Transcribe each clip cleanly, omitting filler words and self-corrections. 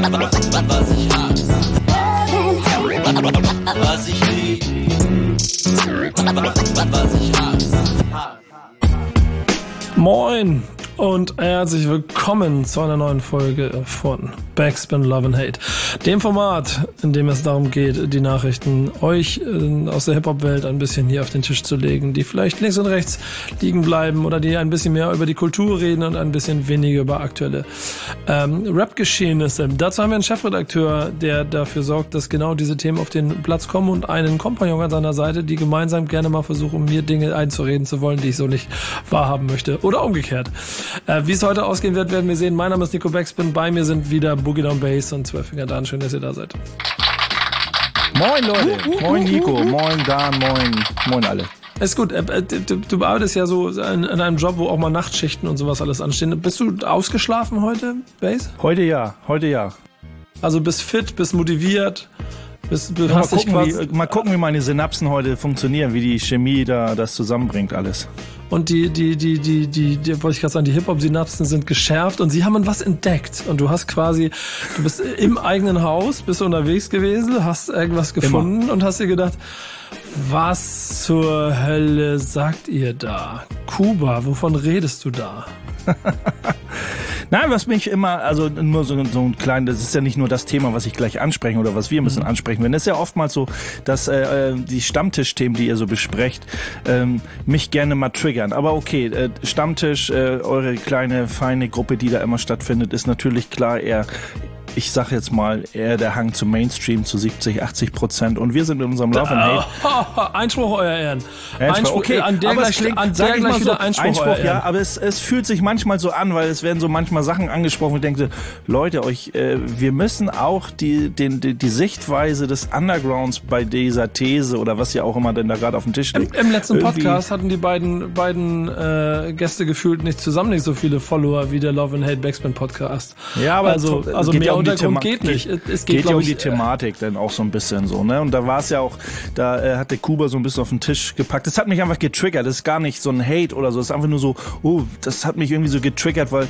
Was ich hasse, was ich lieb, was ich hasse. Moin und herzlich willkommen zu einer neuen Folge von Backspin Love and Hate, dem Format, in dem es darum geht, die Nachrichten euch aus der Hip-Hop-Welt ein bisschen hier auf den Tisch zu legen, die vielleicht links und rechts liegen bleiben oder die ein bisschen mehr über die Kultur reden und ein bisschen weniger über aktuelle Rap-Geschehnisse. Dazu haben wir einen Chefredakteur, der dafür sorgt, dass genau diese Themen auf den Platz kommen, und einen Kompagnon an seiner Seite, die gemeinsam gerne mal versuchen, mir Dinge einzureden zu wollen, die ich so nicht wahrhaben möchte. Oder umgekehrt. Wie es heute ausgehen wird, werden wir sehen. Mein Name ist Nico Backspin, bei mir sind wieder Boogie Down Bass und 12 Finger Dan. Schön, dass ihr da seid. Moin Leute, moin Nico, moin Dan, moin alle. Ist gut, du arbeitest ja so in einem Job, wo auch mal Nachtschichten und sowas alles anstehen. Bist du ausgeschlafen heute, Bass? Heute ja. Also bist fit, bist motiviert, mal gucken, wie meine Synapsen heute funktionieren, wie die Chemie da das zusammenbringt alles. Und die wollte ich gerade sagen, die Hip-Hop-Synapsen sind geschärft und sie haben was entdeckt. Und du bist im eigenen Haus, bist unterwegs gewesen, hast irgendwas gefunden und hast dir gedacht, was zur Hölle sagt ihr da? Kuba, wovon redest du da? Nein, was mich immer, also nur so ein kleines, das ist ja nicht nur das Thema, was ich gleich ansprechen oder was wir ein bisschen ansprechen werden. Es ist ja oftmals so, dass die Stammtischthemen, die ihr so besprecht, mich gerne mal triggern. Aber okay, Stammtisch, eure kleine, feine Gruppe, die da immer stattfindet, ist natürlich klar eher, ich sag jetzt mal, eher der Hang zum Mainstream zu 70-80%. Und wir sind in unserem Love and Hate. Einspruch, euer Ehren. Einspruch, okay. An der gleich wieder Einspruch, euer Ehren. Aber es fühlt sich manchmal so an, weil es werden so manchmal Sachen angesprochen und ich denke, Leute, wir müssen auch die Sichtweise des Undergrounds bei dieser These oder was ja auch immer denn da gerade auf dem Tisch liegt. Im letzten Podcast hatten die beiden Gäste gefühlt nicht so viele Follower wie der Love and Hate Backspin Podcast. Ja, aber also mehr Untergrund geht nicht. Es geht ja um die Thematik dann auch so ein bisschen so, ne? Und da war es ja auch, da hat der Kuba so ein bisschen auf den Tisch gepackt. Das hat mich einfach getriggert. Das ist gar nicht so ein Hate oder so. Das ist einfach nur so, das hat mich irgendwie so getriggert, weil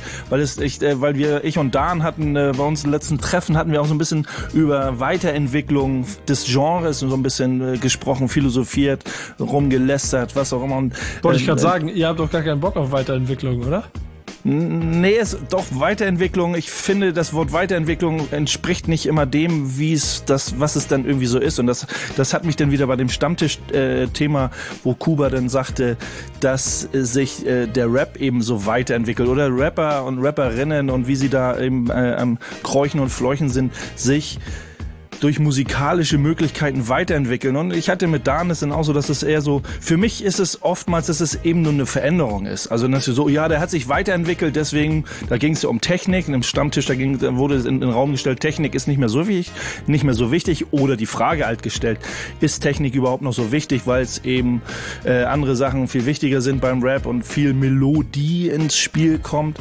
ich und Dan hatten bei uns im letzten Treffen hatten wir auch so ein bisschen über Weiterentwicklung des Genres und so ein bisschen gesprochen, philosophiert, rumgelästert, was auch immer. Wollte ich gerade sagen, ihr habt doch gar keinen Bock auf Weiterentwicklung, oder? Nee, ist doch Weiterentwicklung. Ich finde, das Wort Weiterentwicklung entspricht nicht immer dem, was es dann irgendwie so ist. Und das hat mich dann wieder bei dem Stammtisch-Thema, wo Kuba dann sagte, dass sich der Rap eben so weiterentwickelt oder Rapper und Rapperinnen und wie sie da eben am Kräuchen und Fleuchen sind, sich durch musikalische Möglichkeiten weiterentwickeln. Und ich hatte mit Dan es dann auch so, dass es eher so, für mich ist es oftmals, dass es eben nur eine Veränderung ist. Also dass so, ja, der hat sich weiterentwickelt, deswegen, da ging es ja um Technik, und im Stammtisch, da wurde in den Raum gestellt, Technik ist nicht mehr so wichtig, oder die Frage halt gestellt, ist Technik überhaupt noch so wichtig, weil es eben andere Sachen viel wichtiger sind beim Rap und viel Melodie ins Spiel kommt.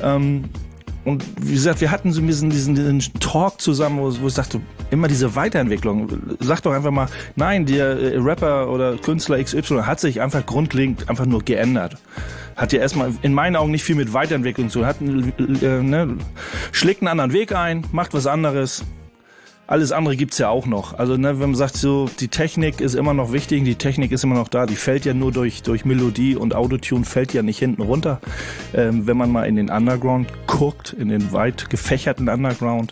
Und wie gesagt, wir hatten so diesen Talk zusammen, wo ich sagte, immer diese Weiterentwicklung. Sag doch einfach mal, nein, der Rapper oder Künstler XY hat sich einfach grundlegend einfach nur geändert. Hat ja erstmal in meinen Augen nicht viel mit Weiterentwicklung zu tun. Schlägt einen anderen Weg ein, macht was anderes. Alles andere gibt's ja auch noch. Also wenn man sagt, so die Technik ist immer noch wichtig, die Technik ist immer noch da, die fällt ja nur durch Melodie und Autotune, fällt ja nicht hinten runter. Wenn man mal in den Underground guckt, in den weit gefächerten Underground,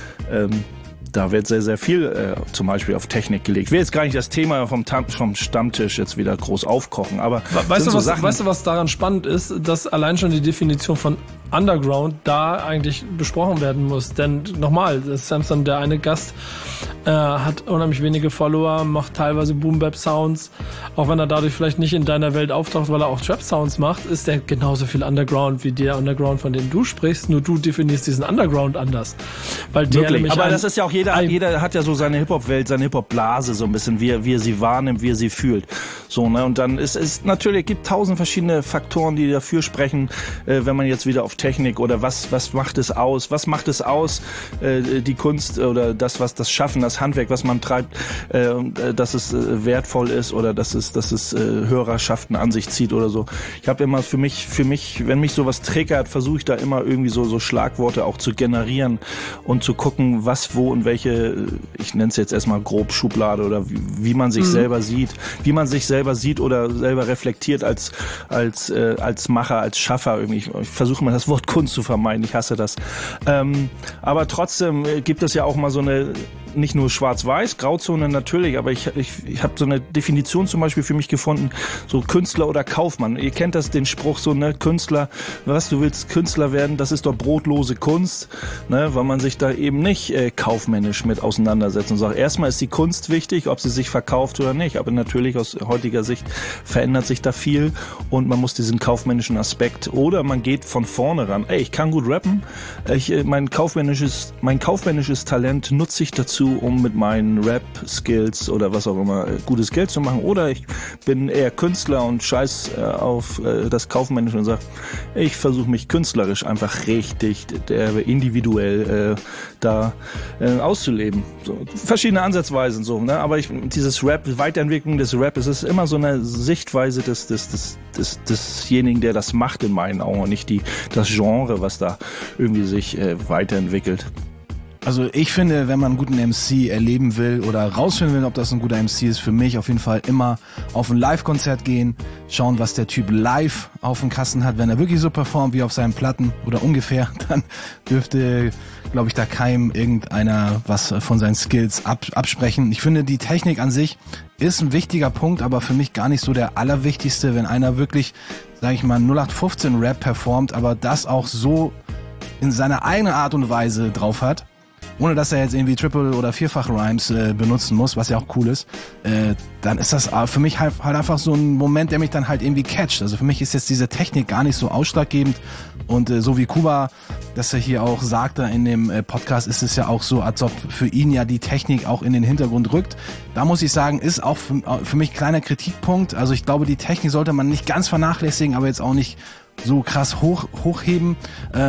da wird sehr, sehr viel zum Beispiel auf Technik gelegt. Ich will jetzt gar nicht das Thema vom Stammtisch jetzt wieder groß aufkochen, aber weißt du, was daran spannend ist, dass allein schon die Definition von Underground da eigentlich besprochen werden muss. Denn nochmal, Samson, der eine Gast, hat unheimlich wenige Follower, macht teilweise Boom-Bap-Sounds. Auch wenn er dadurch vielleicht nicht in deiner Welt auftaucht, weil er auch Trap-Sounds macht, ist der genauso viel Underground wie der Underground, von dem du sprichst. Nur du definierst diesen Underground anders. Weil der wirklich, aber das ist ja auch jeder hat ja so seine Hip-Hop-Welt, seine Hip-Hop-Blase so ein bisschen, wie er sie wahrnimmt, wie er sie fühlt. So, ne? Und dann ist natürlich, gibt 1000 verschiedene Faktoren, die dafür sprechen, wenn man jetzt wieder auf Technik oder was macht es aus? Was macht es aus, die Kunst oder das Schaffen, das Handwerk, was man treibt, dass es wertvoll ist oder dass es Hörerschaften an sich zieht oder so. Ich habe immer für mich, wenn mich sowas triggert, versuche ich da immer irgendwie so Schlagworte auch zu generieren und zu gucken, was, wo und welche, ich nenne es jetzt erstmal grob Schublade oder wie man sich selber sieht, oder selber reflektiert als Macher, als Schaffer irgendwie. Ich versuche mal das Wort Kunst zu vermeiden, ich hasse das. Aber trotzdem gibt es ja auch mal so eine, nicht nur schwarz-weiß, Grauzone natürlich, aber ich habe so eine Definition zum Beispiel für mich gefunden, so Künstler oder Kaufmann. Ihr kennt das, den Spruch so, ne, Künstler, du willst Künstler werden, das ist doch brotlose Kunst, ne, weil man sich da eben nicht kaufmännisch mit auseinandersetzt und sagt, erstmal ist die Kunst wichtig, ob sie sich verkauft oder nicht, aber natürlich aus heutiger Sicht verändert sich da viel und man muss diesen kaufmännischen Aspekt, oder man geht von vorne ran, ich kann gut rappen, mein kaufmännisches Talent nutze ich dazu, um mit meinen Rap-Skills oder was auch immer gutes Geld zu machen, oder ich bin eher Künstler und scheiß auf das Kaufmännische und sage, ich versuche mich künstlerisch einfach richtig individuell da auszuleben. So, verschiedene Ansatzweisen so, ne? Aber dieses Weiterentwicklung des Rap, es ist immer so eine Sichtweise desjenigen, der das macht in meinen Augen und nicht das Genre, was da irgendwie sich weiterentwickelt. Also ich finde, wenn man einen guten MC erleben will oder rausfinden will, ob das ein guter MC ist, für mich auf jeden Fall immer auf ein Live-Konzert gehen, schauen, was der Typ live auf dem Kasten hat. Wenn er wirklich so performt wie auf seinen Platten oder ungefähr, dann dürfte, glaube ich, da keinem irgendeiner was von seinen Skills absprechen. Ich finde, die Technik an sich ist ein wichtiger Punkt, aber für mich gar nicht so der allerwichtigste, wenn einer wirklich, sage ich mal, 0815 Rap performt, aber das auch so in seiner eigenen Art und Weise drauf hat, ohne dass er jetzt irgendwie Triple- oder Vierfach-Rhymes benutzen muss, was ja auch cool ist, dann ist das für mich halt einfach so ein Moment, der mich dann halt irgendwie catcht. Also für mich ist jetzt diese Technik gar nicht so ausschlaggebend und so wie Kuba, dass er hier auch sagte in dem Podcast, ist es ja auch so, als ob für ihn ja die Technik auch in den Hintergrund rückt. Da muss ich sagen, ist auch für mich kleiner Kritikpunkt. Also ich glaube, die Technik sollte man nicht ganz vernachlässigen, aber jetzt auch nicht so krass hochheben.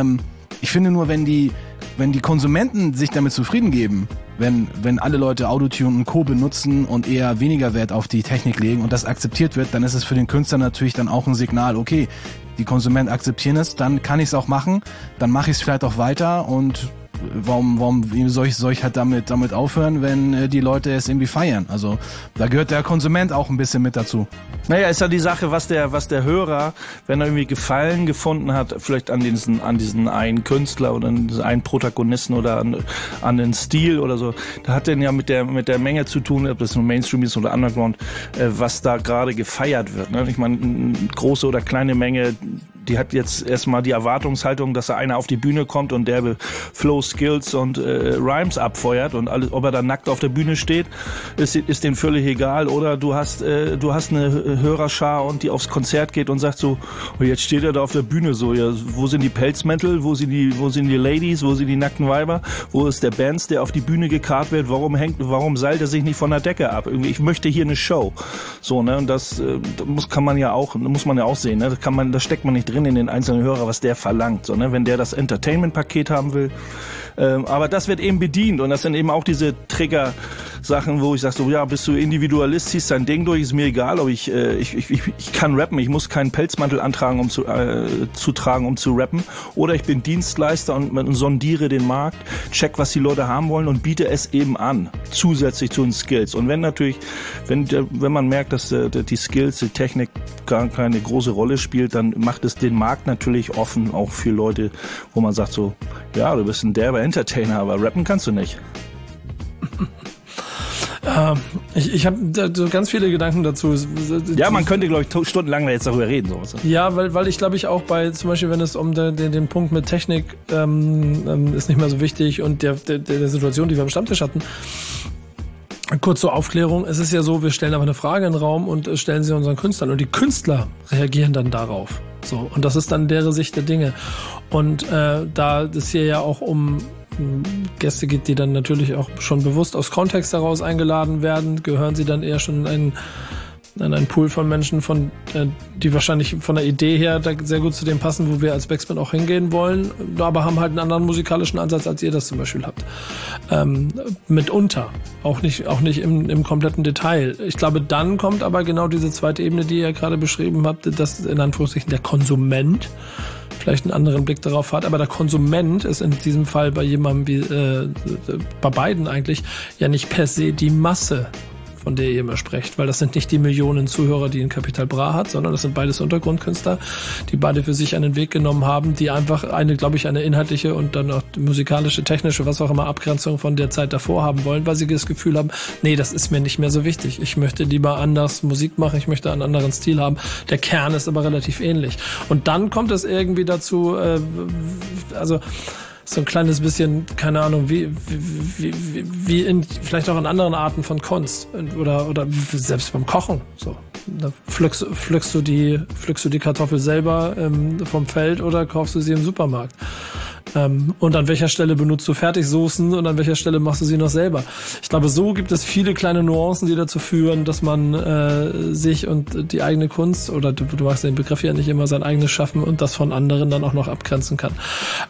Ich finde nur, wenn die Konsumenten sich damit zufrieden geben, wenn alle Leute Autotune und Co. benutzen und eher weniger Wert auf die Technik legen und das akzeptiert wird, dann ist es für den Künstler natürlich dann auch ein Signal, okay, die Konsumenten akzeptieren es, dann kann ich es auch machen, dann mache ich es vielleicht auch weiter und warum soll ich halt damit aufhören, wenn die Leute es irgendwie feiern? Also da gehört der Konsument auch ein bisschen mit dazu. Naja, ist ja die Sache, was der Hörer, wenn er irgendwie Gefallen gefunden hat, vielleicht an diesen einen Künstler oder an diesen einen Protagonisten oder an den Stil oder so, da hat denn ja mit der Menge zu tun, ob das nur Mainstream ist oder Underground, was da gerade gefeiert wird. Ne? Ich meine, eine große oder kleine Menge, die hat jetzt erstmal die Erwartungshaltung, dass da einer auf die Bühne kommt und derbe Flow, Skills und Rhymes abfeuert und alles, ob er dann nackt auf der Bühne steht, ist denen völlig egal. Oder du hast eine Hörerschar und die aufs Konzert geht und sagt so, oh, jetzt steht er da auf der Bühne so, ja, wo sind die Pelzmäntel, wo sind die Ladies, wo sind die nackten Weiber, wo ist der Bands, der auf die Bühne gekarrt wird, warum seilt er sich nicht von der Decke ab? Irgendwie, ich möchte hier eine Show. So, ne, und das muss man ja auch sehen, ne? Da steckt man nicht drin in den einzelnen Hörer, was der verlangt, so, ne? Wenn der das Entertainment-Paket haben will. Aber das wird eben bedient und das sind eben auch diese Trigger-Sachen, wo ich sage so, ja, bist du Individualist, ziehst dein Ding durch, ist mir egal, ob ich kann rappen, ich muss keinen Pelzmantel antragen, um zu rappen, oder ich bin Dienstleister und sondiere den Markt, check, was die Leute haben wollen und biete es eben an, zusätzlich zu den Skills. Und wenn man merkt, dass die Skills, die Technik gar keine große Rolle spielt, dann macht es den Markt natürlich offen, auch für Leute, wo man sagt so, ja, du bist ein derber Entertainer, aber rappen kannst du nicht. Ich habe so ganz viele Gedanken dazu. Ja, man könnte, glaube ich, stundenlang jetzt darüber reden. Sowas. Ja, weil ich glaube ich auch bei, zum Beispiel, wenn es um den Punkt mit Technik ist nicht mehr so wichtig und der Situation, die wir am Stammtisch hatten. Kurz zur Aufklärung, es ist ja so, wir stellen aber eine Frage in den Raum und stellen sie unseren Künstlern und die Künstler reagieren dann darauf. So, und das ist dann deren Sicht der Dinge. Und da es hier ja auch um Gäste geht, die dann natürlich auch schon bewusst aus Kontext heraus eingeladen werden, gehören sie dann eher schon in einen einen Pool von Menschen, die wahrscheinlich von der Idee her da sehr gut zu dem passen, wo wir als Backspin auch hingehen wollen, aber haben halt einen anderen musikalischen Ansatz, als ihr das zum Beispiel habt. Mitunter. Auch nicht im kompletten Detail. Ich glaube, dann kommt aber genau diese zweite Ebene, die ihr gerade beschrieben habt, dass in Anführungszeichen der Konsument vielleicht einen anderen Blick darauf hat, aber der Konsument ist in diesem Fall bei jemandem wie bei beiden eigentlich ja nicht per se die Masse, von der ihr immer sprecht, weil das sind nicht die Millionen Zuhörer, die ein Capital Bra hat, sondern das sind beides Untergrundkünstler, die beide für sich einen Weg genommen haben, die einfach eine inhaltliche und dann auch musikalische, technische, was auch immer, Abgrenzung von der Zeit davor haben wollen, weil sie das Gefühl haben, nee, das ist mir nicht mehr so wichtig. Ich möchte lieber anders Musik machen, ich möchte einen anderen Stil haben. Der Kern ist aber relativ ähnlich. Und dann kommt es irgendwie dazu, so ein kleines bisschen, keine Ahnung, wie in vielleicht auch in anderen Arten von Kunst oder selbst beim Kochen. So, da pflückst du die Kartoffel selber vom Feld oder kaufst du sie im Supermarkt. Und an welcher Stelle benutzt du Fertigsoßen und an welcher Stelle machst du sie noch selber? Ich glaube, so gibt es viele kleine Nuancen, die dazu führen, dass man sich und die eigene Kunst, oder du magst den Begriff ja nicht immer, sein eigenes Schaffen und das von anderen dann auch noch abgrenzen kann.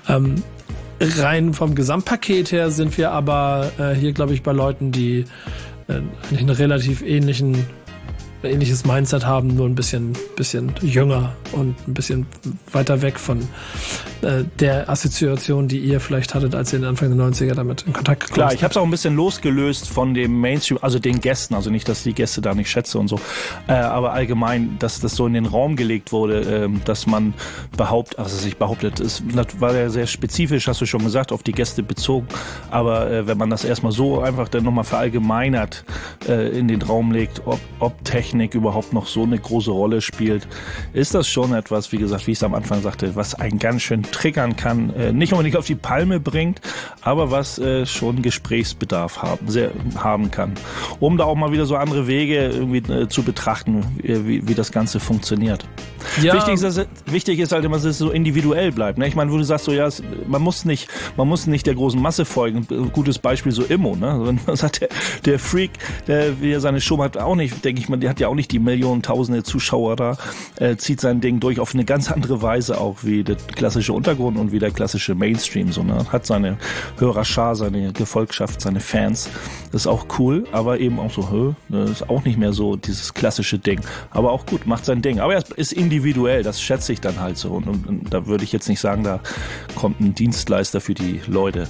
Rein vom Gesamtpaket her sind wir aber hier, glaube ich, bei Leuten, die eigentlich einen relativ ähnliches Mindset haben, nur ein bisschen jünger und ein bisschen weiter weg von der Assoziation, die ihr vielleicht hattet, als ihr in Anfang der 90er damit in Kontakt gekommen seid. Klar, ich habe es auch ein bisschen losgelöst von dem Mainstream, also den Gästen, also nicht, dass die Gäste da nicht schätze und so, aber allgemein, dass das so in den Raum gelegt wurde, dass man sich behauptet, es war ja sehr spezifisch, hast du schon gesagt, auf die Gäste bezogen, aber wenn man das erstmal so einfach dann nochmal verallgemeinert in den Raum legt, ob Technik überhaupt noch so eine große Rolle spielt, ist das schon etwas, wie gesagt, wie ich es am Anfang sagte, was einen ganz schön triggern kann, nicht unbedingt auf die Palme bringt, aber was schon Gesprächsbedarf haben kann. Um da auch mal wieder so andere Wege irgendwie zu betrachten, wie das Ganze funktioniert. Ja. Wichtig ist halt immer, dass es so individuell bleibt. Ne? Ich meine, wo du sagst, so ja, man muss nicht der großen Masse folgen. Ein gutes Beispiel so Immo, ne? Wenn man sagt, der Freak, wie er seine Show hat, auch nicht, denke ich mal, der hat ja auch nicht die Millionen, tausende Zuschauer da, zieht sein Ding durch auf eine ganz andere Weise auch wie der klassische Untergrund und wie der klassische Mainstream, so, ne? Hat seine Hörerschar, seine Gefolgschaft, seine Fans. Das ist auch cool, aber eben auch so, das ist auch nicht mehr so dieses klassische Ding. Aber auch gut, macht sein Ding. Aber er ist individuell, das schätze ich dann halt so. Und da würde ich jetzt nicht sagen, da kommt ein Dienstleister für die Leute.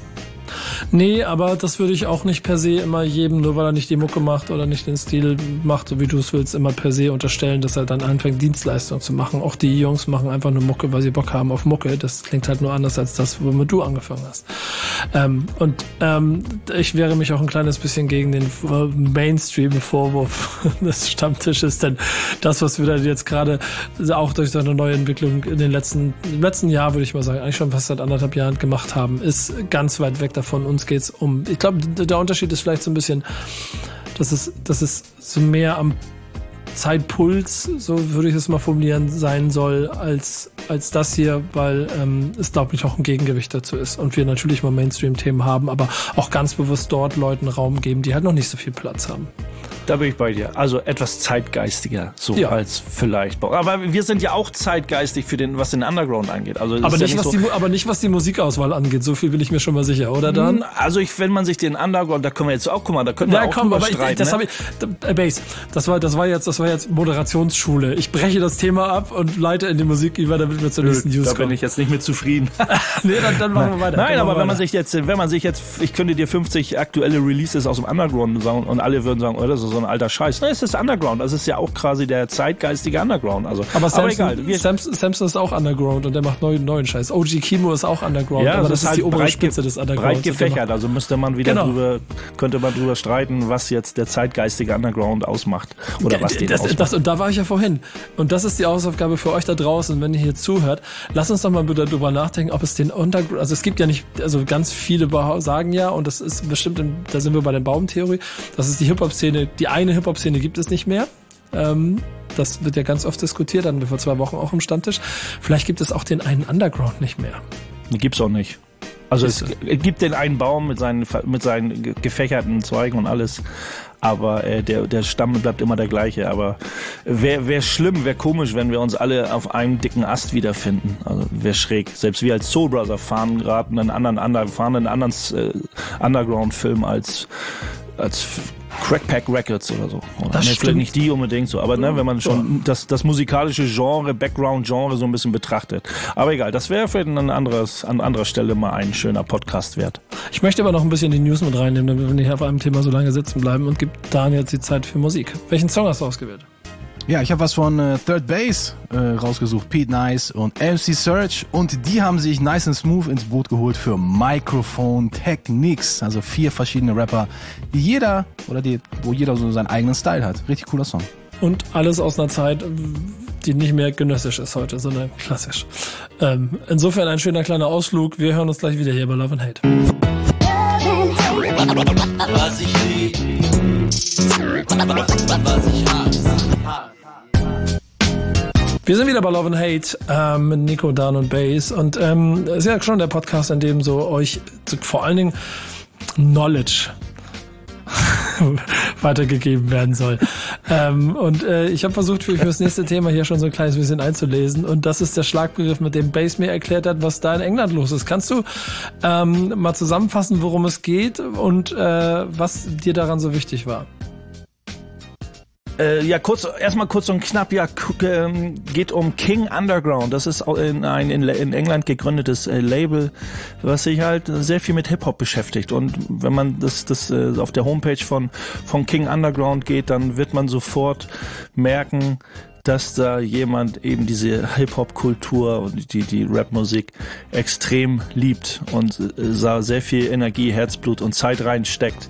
Nee, aber das würde ich auch nicht per se immer jedem, nur weil er nicht die Mucke macht oder nicht den Stil macht, so wie du es willst, immer per se unterstellen, dass er dann anfängt, Dienstleistung zu machen. Auch die Jungs machen einfach nur Mucke, weil sie Bock haben auf Mucke. Das klingt halt nur anders als das, womit du angefangen hast. Ich wehre mich auch ein kleines bisschen gegen den Mainstream-Vorwurf des Stammtisches, denn das, was wir da jetzt gerade auch durch so eine neue Entwicklung in den letzten Jahr, würde ich mal sagen, eigentlich schon fast seit 1,5 Jahren gemacht haben, ist ganz weit weg davon. Uns geht's um, ich glaube, der Unterschied ist vielleicht so ein bisschen, dass es so mehr am Zeitpuls, so würde ich es mal formulieren, sein soll, als das hier, weil es, glaube ich, auch ein Gegengewicht dazu ist. Und wir natürlich mal Mainstream-Themen haben, aber auch ganz bewusst dort Leuten Raum geben, die halt noch nicht so viel Platz haben. Da bin ich bei dir. Also etwas zeitgeistiger, so ja, als vielleicht. Aber wir sind ja auch zeitgeistig was den Underground angeht. Also aber nicht, was die Musikauswahl angeht. So viel bin ich mir schon mal sicher, oder dann? Also wenn man sich den Underground, da können wir jetzt auch, guck mal, da können wir auch drüber streiten. Das war jetzt Moderationsschule. Ich breche das Thema ab und leite in die Musik über, damit wir zur nächsten News kommen. Da bin ich jetzt nicht mit zufrieden. Nee, dann machen wir weiter. Nein, aber wenn man sich jetzt, ich könnte dir 50 aktuelle Releases aus dem Underground sagen und alle würden sagen, oh, das ist so ein alter Scheiß. Nein, es ist Underground. Das ist ja auch quasi der zeitgeistige Underground. Also, aber egal. Samson ist auch Underground und der macht neuen Scheiß. OG Kimo ist auch Underground, ja, aber das ist halt die obere Spitze des Undergrounds. Breit gefächert. Also könnte man drüber streiten, was jetzt der zeitgeistige Underground ausmacht. Oder was den ausmacht. Und da war ich ja vorhin. Und das ist die Hausaufgabe für euch da draußen, wenn ihr hier zuhört. Lasst uns doch mal bitte drüber nachdenken, ob es den Underground, also es gibt ja nicht, also ganz viele sagen ja, und das ist bestimmt, da sind wir bei der Baumtheorie, das ist die Hip-Hop-Szene, die eine Hip-Hop-Szene gibt es nicht mehr. Das wird ja ganz oft diskutiert, hatten wir vor 2 Wochen auch im Stammtisch. Vielleicht gibt es auch den einen Underground nicht mehr. Gibt's auch nicht. Also es gibt den einen Baum mit seinen gefächerten Zweigen und alles, aber der Stamm bleibt immer der gleiche. Aber wäre schlimm, wäre komisch, wenn wir uns alle auf einem dicken Ast wiederfinden. Also wäre schräg. Selbst wir als Soul Brother fahren gerade einen anderen Underground-Film als Crackpack Records oder so. Oder Das vielleicht stimmt. nicht die unbedingt so, aber wenn man schon das musikalische Genre, Background-Genre so ein bisschen betrachtet. Aber egal, das wäre vielleicht an anderer Stelle mal ein schöner Podcast wert. Ich möchte aber noch ein bisschen die News mit reinnehmen, damit wir nicht auf einem Thema so lange sitzen bleiben und gibt Daniel jetzt die Zeit für Musik. Welchen Song hast du ausgewählt? Ja, ich habe was von Third Base rausgesucht, Pete Nice und MC Serge, und die haben sich Nice and Smooth ins Boot geholt für Microphone Techniques, also 4 verschiedene Rapper, wo jeder so seinen eigenen Style hat. Richtig cooler Song. Und alles aus einer Zeit, die nicht mehr genössisch ist heute, sondern klassisch. Insofern ein schöner kleiner Ausflug. Wir hören uns gleich wieder hier bei Love and Hate. Was ich lieb, was ich hasse. Wir sind wieder bei Love and Hate mit Nico, Dan und Bass. Und ist ja schon der Podcast, in dem so euch vor allen Dingen Knowledge weitergegeben werden soll. Ich habe versucht, für das nächste Thema hier schon so ein kleines bisschen einzulesen. Und das ist der Schlagbegriff, mit dem Bass mir erklärt hat, was da in England los ist. Kannst du mal zusammenfassen, worum es geht und was dir daran so wichtig war? Erstmal kurz und knapp, geht um King Underground. Das ist in England gegründetes Label, was sich halt sehr viel mit Hip-Hop beschäftigt. Und wenn man das auf der Homepage von King Underground geht, dann wird man sofort merken, dass da jemand eben diese Hip-Hop-Kultur und die Rap-Musik extrem liebt und sehr viel Energie, Herzblut und Zeit reinsteckt.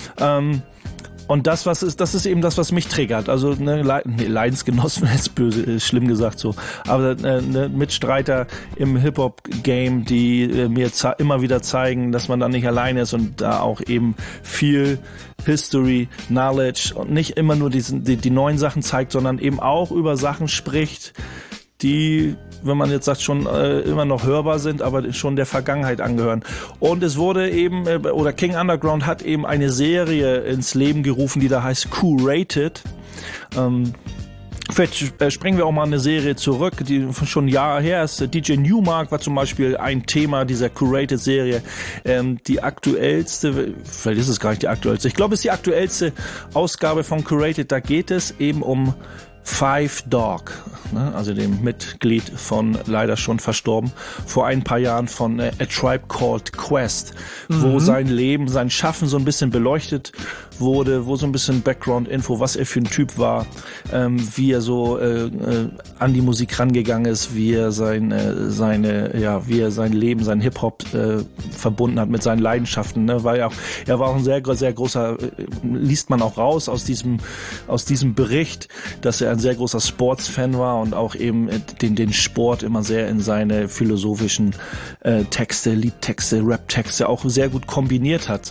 Und das ist eben das, was mich triggert. Also Leidensgenossen ist böse, ist schlimm gesagt so. Aber Mitstreiter im Hip-Hop-Game, die mir immer wieder zeigen, dass man da nicht allein ist und da auch eben viel History, Knowledge und nicht immer nur die neuen Sachen zeigt, sondern eben auch über Sachen spricht, die, wenn man jetzt sagt, schon immer noch hörbar sind, aber schon der Vergangenheit angehören. Und es wurde eben, King Underground hat eben eine Serie ins Leben gerufen, die da heißt Curated. Vielleicht springen wir auch mal eine Serie zurück, die schon Jahre her ist. DJ Newmark war zum Beispiel ein Thema dieser Curated-Serie. Die aktuellste, vielleicht ist es gar nicht die aktuellste, ich glaube, es ist die aktuellste Ausgabe von Curated. Da geht es eben um Five Dog, also dem Mitglied von leider schon verstorben, vor ein paar Jahren von A Tribe Called Quest, wo sein Leben, sein Schaffen so ein bisschen beleuchtet wurde, wo so ein bisschen Background-Info, was er für ein Typ war, wie er so an die Musik rangegangen ist, wie er sein Leben, sein Hip-Hop verbunden hat mit seinen Leidenschaften, ne? Weil er war auch ein sehr, sehr großer, liest man auch raus aus diesem Bericht, dass er ein sehr großer Sports-Fan war und auch eben den Sport immer sehr in seine philosophischen Texte, Liedtexte, Rap-Texte auch sehr gut kombiniert hat.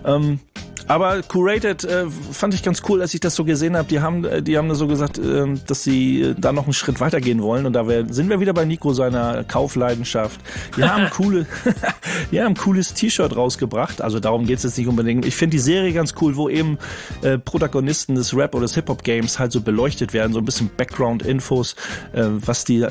Aber Curated fand ich ganz cool, als ich das so gesehen habe. Die haben da so gesagt, dass sie da noch einen Schritt weitergehen wollen. Und da sind wir wieder bei Nico, seiner Kaufleidenschaft. Die haben ein cooles T-Shirt rausgebracht. Also darum geht's jetzt nicht unbedingt. Ich finde die Serie ganz cool, wo eben Protagonisten des Rap- oder des Hip-Hop-Games halt so beleuchtet werden. So ein bisschen Background-Infos, was sie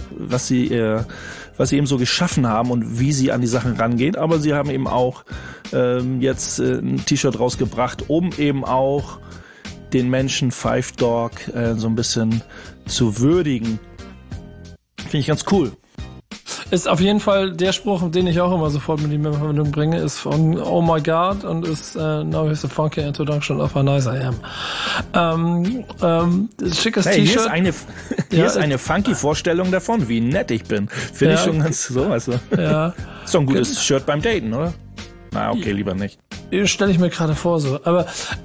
eben so geschaffen haben und wie sie an die Sachen rangehen. Aber sie haben eben auch jetzt ein T-Shirt rausgebracht, um eben auch den Menschen Five Dog so ein bisschen zu würdigen. Finde ich ganz cool. Ist auf jeden Fall der Spruch, den ich auch immer sofort mit ihm in Verbindung bringe, ist von Oh My God und ist Now Here's a Funky Introduction of How Nice I Am. Schickes T-Shirt. Hier ist eine funky Vorstellung davon, wie nett ich bin. Finde ich schon ganz so. Also. Ja. Ist doch ein gutes Shirt beim Daten, oder? Na, okay, lieber nicht. Stelle ich mir gerade vor so. Aber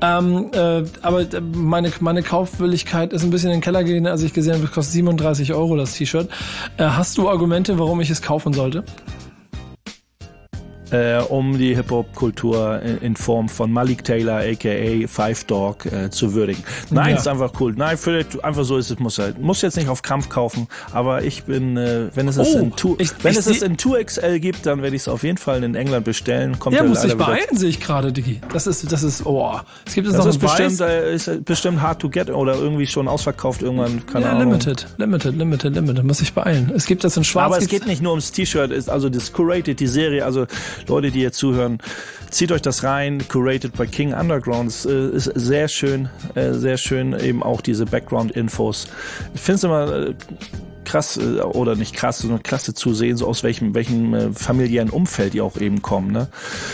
meine Kaufwilligkeit ist ein bisschen in den Keller gegangen, als ich gesehen habe, es kostet 37 € das T-Shirt. Hast du Argumente, warum ich es kaufen sollte? um die Hip-Hop-Kultur in Form von Malik Taylor, a.k.a. Five Dog, zu würdigen. Nein, ist einfach cool. Nein, einfach so ist es, muss jetzt nicht auf Krampf kaufen, aber ich bin, wenn es es in 2XL gibt, dann werde ich es auf jeden Fall in England bestellen. Kommt muss sich beeilen, sehe ich gerade, Diggi. Das ist, es gibt es noch ist bestimmt, ist bestimmt hard to get oder irgendwie schon ausverkauft irgendwann, keine Ahnung. Limited, muss sich beeilen. Es gibt das in Schwarz. Aber es geht nicht nur ums T-Shirt, also das Curated, die Serie, also Leute, die jetzt zuhören, zieht euch das rein, Curated by King Underground, ist sehr schön eben auch diese Background-Infos. Ich finde es immer krass, oder nicht krass, sondern klasse zu sehen, so aus welchem familiären Umfeld die auch eben kommen, ne?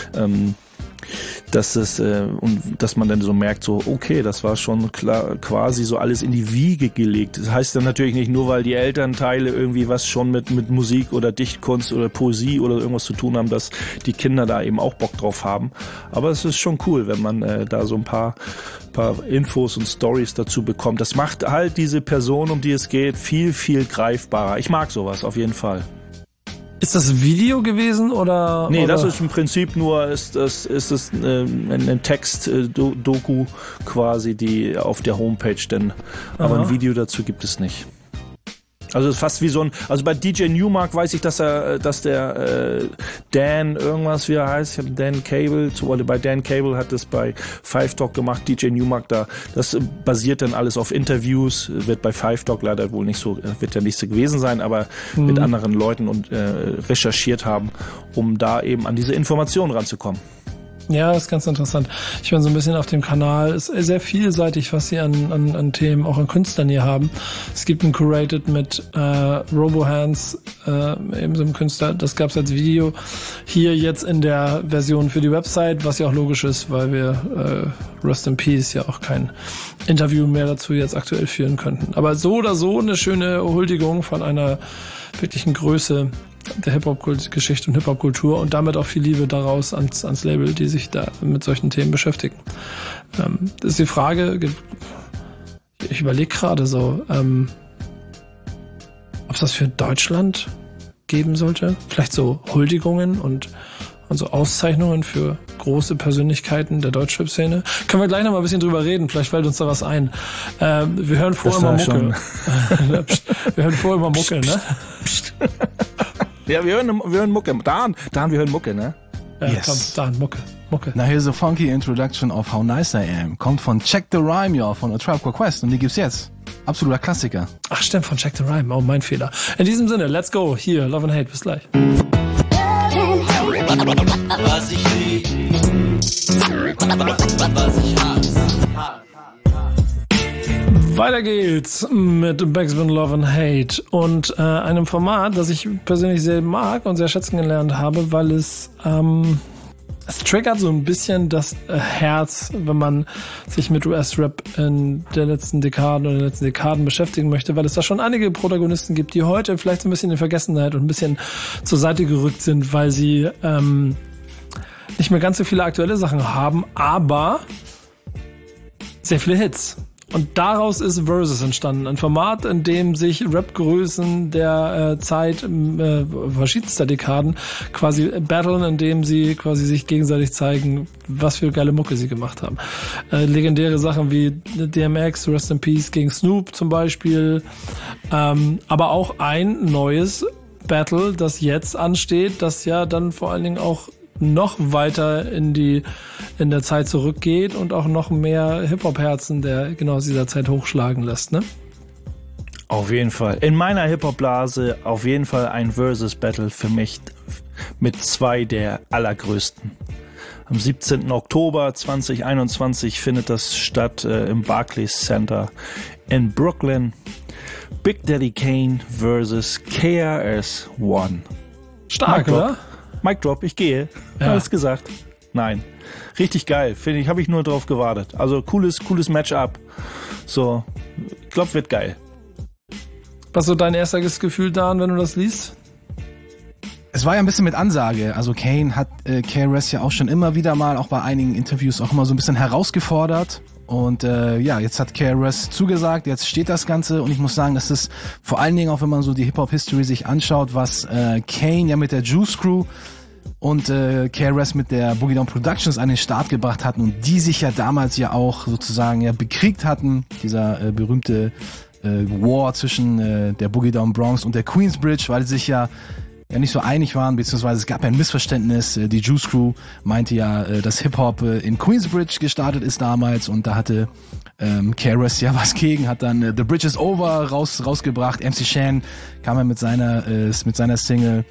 Dass man dann so merkt, so okay, das war schon klar, quasi so alles in die Wiege gelegt. Das heißt dann natürlich nicht nur, weil die Elternteile irgendwie was schon mit Musik oder Dichtkunst oder Poesie oder irgendwas zu tun haben, dass die Kinder da eben auch Bock drauf haben. Aber es ist schon cool, wenn man da so ein paar Infos und Stories dazu bekommt. Das macht halt diese Person, um die es geht, viel, viel greifbarer. Ich mag sowas auf jeden Fall. Ist das Video gewesen oder? Nee, oder? Das ist im Prinzip nur ist ein Text-Doku quasi, die auf der Homepage denn, aber ein Video dazu gibt es nicht. Also es ist fast wie so also bei DJ Newmark weiß ich, dass der Dan irgendwas, wie er heißt, ich habe Dan Cable, bei Dan Cable hat das bei Five Dog gemacht, DJ Newmark das basiert dann alles auf Interviews, wird bei Five Dog leider wohl nicht so, wird ja nicht so gewesen sein, aber mit anderen Leuten und recherchiert haben, um da eben an diese Informationen ranzukommen. Ja, das ist ganz interessant. Ich bin so ein bisschen auf dem Kanal, ist sehr vielseitig, was sie an Themen, auch an Künstlern hier haben. Es gibt ein Curated mit Robohands, eben so einem Künstler, das gab's als Video. Hier jetzt in der Version für die Website, was ja auch logisch ist, weil wir Rest in Peace ja auch kein Interview mehr dazu jetzt aktuell führen könnten. Aber so oder so eine schöne Huldigung von einer wirklichen Größe der Hip-Hop-Geschichte und Hip-Hop-Kultur und damit auch viel Liebe daraus ans Label, die sich da mit solchen Themen beschäftigen. Das ist die Frage, ich überlege gerade so, ob es das für Deutschland geben sollte? Vielleicht so Huldigungen und so Auszeichnungen für große Persönlichkeiten der Deutschrap-Szene. Können wir gleich noch mal ein bisschen drüber reden, vielleicht fällt uns da was ein. Wir hören vorher immer Mucke. Wir hören vorher immer Mucke, ne? Ja, wir hören Mucke. Dan, wir hören Mucke, ne? Ja, yes. Komm, Dan, Mucke. Now here's a funky introduction of How Nice I Am. Kommt von Check the Rhyme, ja, von A Tribe Called Quest. Und die gibt's jetzt. Absoluter Klassiker. Ach stimmt, von Check the Rhyme. Oh, mein Fehler. In diesem Sinne, let's go. Hier, Love and Hate. Bis gleich. Was ich lieb, was ich hasse. Weiter geht's mit Backspin Love and Hate und einem Format, das ich persönlich sehr mag und sehr schätzen gelernt habe, weil es triggert so ein bisschen das Herz, wenn man sich mit US-Rap in der letzten Dekaden oder den letzten Dekaden beschäftigen möchte, weil es da schon einige Protagonisten gibt, die heute vielleicht so ein bisschen in Vergessenheit und ein bisschen zur Seite gerückt sind, weil sie nicht mehr ganz so viele aktuelle Sachen haben, aber sehr viele Hits. Und daraus ist Versus entstanden. Ein Format, in dem sich Rap-Größen der Zeit verschiedenster Dekaden quasi battlen, in dem sie quasi sich gegenseitig zeigen, was für geile Mucke sie gemacht haben. Legendäre Sachen wie DMX, Rest in Peace gegen Snoop zum Beispiel. Aber auch ein neues Battle, das jetzt ansteht, das ja dann vor allen Dingen auch noch weiter in der Zeit zurückgeht und auch noch mehr Hip-Hop-Herzen der genau aus dieser Zeit hochschlagen lässt, ne? Auf jeden Fall. In meiner Hip-Hop-Blase auf jeden Fall ein Versus-Battle für mich mit zwei der allergrößten. Am 17. Oktober 2021 findet das statt im Barclays Center in Brooklyn. Big Daddy Kane versus KRS-One. Stark, oder? Mic Drop, ich gehe. Ja. Alles gesagt. Nein. Richtig geil. Finde ich, habe ich nur drauf gewartet. Also cooles Matchup. So, ich glaube, wird geil. Was so dein erstes Gefühl, Dan, wenn du das liest? Es war ja ein bisschen mit Ansage. Also Kane hat KRS ja auch schon immer wieder mal, auch bei einigen Interviews, auch immer so ein bisschen herausgefordert. Und jetzt hat KRS zugesagt, jetzt steht das Ganze. Und ich muss sagen, das ist vor allen Dingen auch, wenn man so die Hip-Hop-History sich anschaut, was Kane ja mit der Juice Crew und KRS mit der Boogie Down Productions an den Start gebracht hatten und die sich ja damals ja auch sozusagen ja bekriegt hatten, dieser berühmte War zwischen der Boogie Down Bronx und der Queensbridge, weil sie sich ja nicht so einig waren, beziehungsweise es gab ja ein Missverständnis. Die Juice Crew meinte ja, dass Hip-Hop in Queensbridge gestartet ist damals und da hatte KRS ja was gegen, hat dann The Bridge is Over rausgebracht. MC Shan kam ja mit seiner Single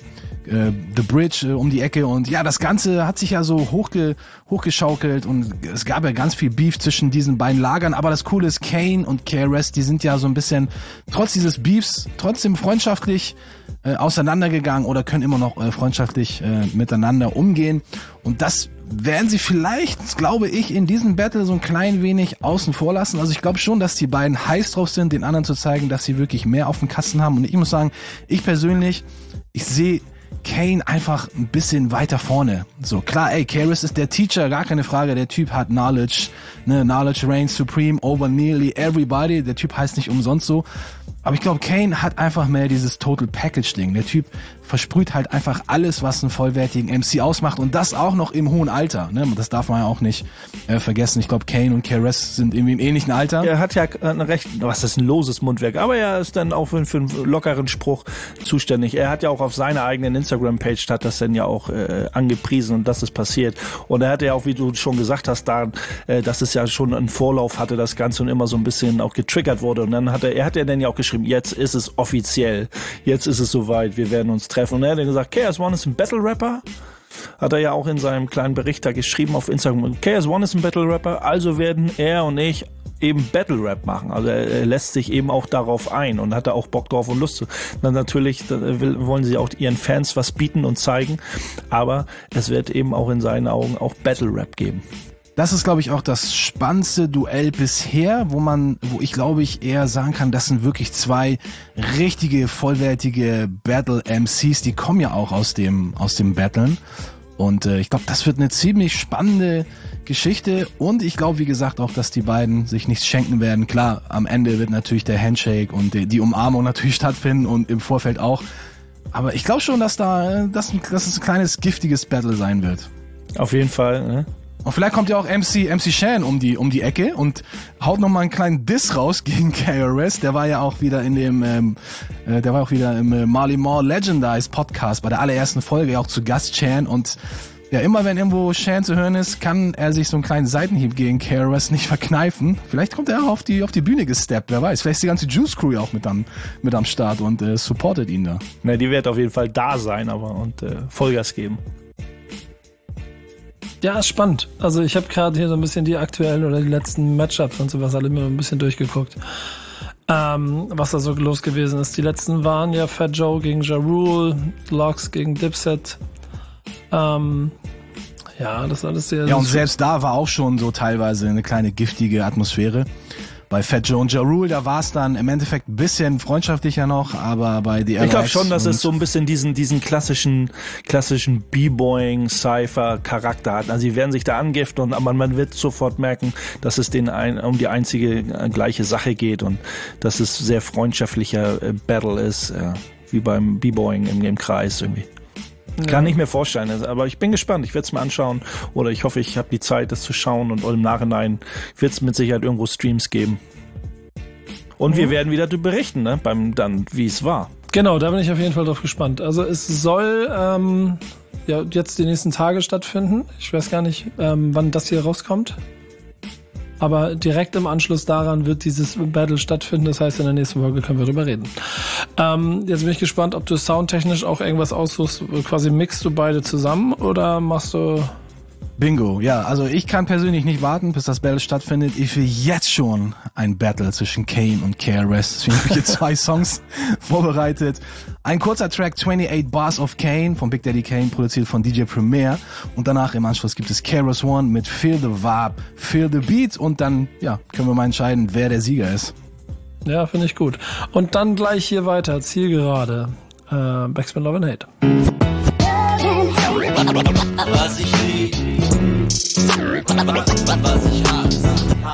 The Bridge um die Ecke und ja, das Ganze hat sich ja so hochgeschaukelt und es gab ja ganz viel Beef zwischen diesen beiden Lagern, aber das Coole ist, Kane und KRS, die sind ja so ein bisschen trotz dieses Beefs trotzdem freundschaftlich auseinandergegangen oder können immer noch freundschaftlich miteinander umgehen und das werden sie vielleicht, glaube ich, in diesem Battle so ein klein wenig außen vor lassen. Also ich glaube schon, dass die beiden heiß drauf sind, den anderen zu zeigen, dass sie wirklich mehr auf dem Kasten haben und ich muss sagen, ich persönlich, ich sehe Kane einfach ein bisschen weiter vorne. So, klar, KRS ist der Teacher, gar keine Frage, der Typ hat Knowledge, ne, Knowledge reigns supreme over nearly everybody, der Typ heißt nicht umsonst so, aber ich glaube, Kane hat einfach mehr dieses Total Package Ding, der Typ versprüht halt einfach alles, was einen vollwertigen MC ausmacht und das auch noch im hohen Alter, ne, das darf man ja auch nicht vergessen, ich glaube, Kane und KRS sind irgendwie im ähnlichen Alter. Er hat ja ein recht, was ist ein loses Mundwerk, aber er ist dann auch für einen lockeren Spruch zuständig. Er hat ja auch auf seiner eigenen Instagram-Page hat das dann ja auch angepriesen und das ist passiert. Und er hatte ja auch, wie du schon gesagt hast, dass es ja schon einen Vorlauf hatte, das Ganze und immer so ein bisschen auch getriggert wurde. Und dann hat er dann ja auch geschrieben, jetzt ist es offiziell, jetzt ist es soweit, wir werden uns treffen. Und er hat dann gesagt, KRS-One ist ein Battle-Rapper. Hat er ja auch in seinem kleinen Bericht da geschrieben auf Instagram. KRS-One ist ein Battle-Rapper, also werden er und ich eben Battle-Rap machen. Also er lässt sich eben auch darauf ein und hat da auch Bock drauf und Lust zu. Dann natürlich wollen sie auch ihren Fans was bieten und zeigen, aber es wird eben auch in seinen Augen auch Battle-Rap geben. Das ist, glaube ich, auch das spannendste Duell bisher, wo ich glaube ich eher sagen kann, das sind wirklich zwei richtige, vollwertige Battle-MCs, die kommen ja auch aus dem Battlen. Und ich glaube, das wird eine ziemlich spannende Geschichte und ich glaube, wie gesagt, auch, dass die beiden sich nichts schenken werden. Klar, am Ende wird natürlich der Handshake und die Umarmung natürlich stattfinden und im Vorfeld auch. Aber ich glaube schon, dass es ein kleines, giftiges Battle sein wird. Auf jeden Fall, ne? Und vielleicht kommt ja auch MC Shan um die Ecke und haut nochmal einen kleinen Diss raus gegen KRS. Der war ja auch wieder im Marley Marl Legendize Podcast bei der allerersten Folge auch zu Gast Shan und ja, immer wenn irgendwo Shan zu hören ist, kann er sich so einen kleinen Seitenhieb gegen KRS nicht verkneifen. Vielleicht kommt er auch auf die Bühne gesteppt, wer weiß. Vielleicht ist die ganze Juice Crew ja auch mit am Start und supportet ihn da. Na, die wird auf jeden Fall da sein, und Vollgas geben. Ja, ist spannend. Also ich habe gerade hier so ein bisschen die aktuellen oder die letzten Matchups und sowas alle mir ein bisschen durchgeguckt. Was da so los gewesen ist. Die letzten waren ja Fat Joe gegen Ja Rule, Lox gegen Dipset. Ja, das alles sehr... Ja, und selbst da war auch schon so teilweise eine kleine giftige Atmosphäre. Bei Fat Joe und Ja Rule, da war es dann im Endeffekt ein bisschen freundschaftlicher noch, aber bei The Ich glaube schon, dass es so ein bisschen diesen klassischen B-Boying-Cypher-Charakter hat. Also sie werden sich da angiften, aber man wird sofort merken, dass es um die einzige gleiche Sache geht und dass es sehr freundschaftlicher Battle ist, wie beim B-Boying im Kreis irgendwie. Kann ich mir vorstellen, aber ich bin gespannt, ich werde es mir anschauen oder ich hoffe, ich habe die Zeit, das zu schauen und im Nachhinein wird es mit Sicherheit irgendwo Streams geben. Und wir werden wieder berichten, ne, wie es war. Genau, da bin ich auf jeden Fall drauf gespannt. Also es soll jetzt die nächsten Tage stattfinden. Ich weiß gar nicht, wann das hier rauskommt. Aber direkt im Anschluss daran wird dieses Battle stattfinden. Das heißt, in der nächsten Folge können wir darüber reden. Jetzt bin ich gespannt, ob du soundtechnisch auch irgendwas aussuchst. Quasi mixt du beide zusammen oder machst du... Bingo, ja. Also ich kann persönlich nicht warten, bis das Battle stattfindet. Ich will jetzt schon ein Battle zwischen Kane und KRS. Deswegen habe ich hier 2 Songs vorbereitet. Ein kurzer Track, 28 Bars of Kane von Big Daddy Kane, produziert von DJ Premier. Und danach im Anschluss gibt es KRS-One mit Feel the Vibe, Feel the Beat. Und dann können wir mal entscheiden, wer der Sieger ist. Ja, finde ich gut. Und dann gleich hier weiter, Zielgerade. Backspin Love and Hate. Was ich lieb, was ich hasse.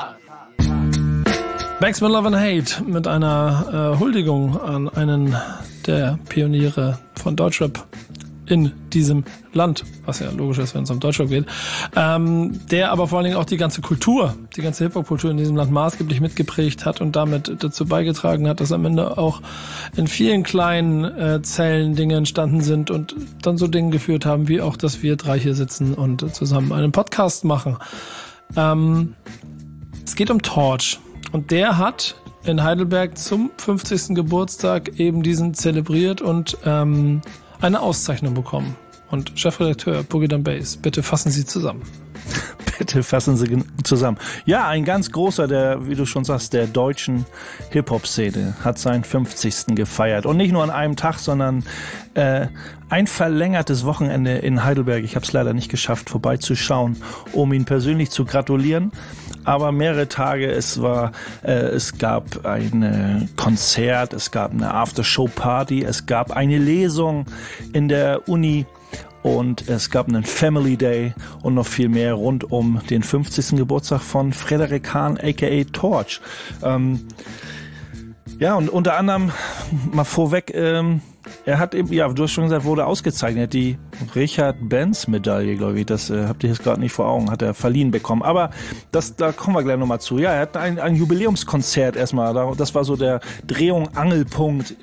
Backspin Love and Hate mit einer Huldigung an einen der Pioniere von Deutschrap, in diesem Land, was ja logisch ist, wenn es um Deutschland geht, der aber vor allen Dingen auch die ganze Kultur, die ganze Hip-Hop-Kultur in diesem Land maßgeblich mitgeprägt hat und damit dazu beigetragen hat, dass am Ende auch in vielen kleinen Zellen Dinge entstanden sind und dann so Dinge geführt haben, wie auch, dass wir 3 hier sitzen und zusammen einen Podcast machen. Es geht um Torch und der hat in Heidelberg zum 50. Geburtstag eben diesen zelebriert und eine Auszeichnung bekommen. Und Chefredakteur Boogie Down Bass, bitte fassen Sie zusammen. Bitte fassen Sie zusammen. Ja, ein ganz großer, der, wie du schon sagst, der deutschen Hip-Hop-Szene hat seinen 50. gefeiert. Und nicht nur an einem Tag, sondern ein verlängertes Wochenende in Heidelberg. Ich habe es leider nicht geschafft, vorbeizuschauen, um ihn persönlich zu gratulieren. Aber mehrere Tage, es gab ein Konzert, es gab eine After-Show-Party, es gab eine Lesung in der Uni und es gab einen Family Day und noch viel mehr rund um den 50. Geburtstag von Frederik Hahn, aka Torch. Ja, und unter anderem mal vorweg, er hat eben, ja, du hast schon gesagt, wurde ausgezeichnet, die Richard-Benz-Medaille, glaube ich, das habt ihr jetzt gerade nicht vor Augen, hat er verliehen bekommen, aber da kommen wir gleich nochmal zu. Ja, er hat ein Jubiläumskonzert erstmal, das war so der Dreh-und-Angelpunkt